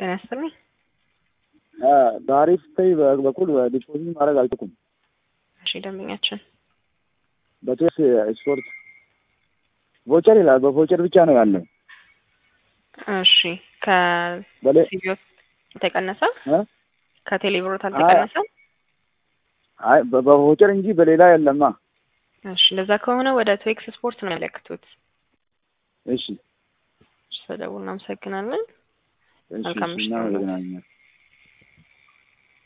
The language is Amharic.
ጤና ይስጥልኝ። በአሪፍ ፔይ በኩል ዲፖዚት ማድረግ አልቻልኩም። እሺ ደንበኛችን በቴስ ስፖርት ቮቸር ይላል። በቮቸር ብቻ ነው ያለው። እሺ ከሲቪዮ ተቀነሰ? ከቴሌብር ተቀነሰ? አይ በቮቸር እንጂ በሌላ የለማ። እሺ ለዛ ከሆነ ወደ ቴክስ ስፖርት ነው ያለክቱት። እሺ ስለደውል እናመሰግናለን። እሺ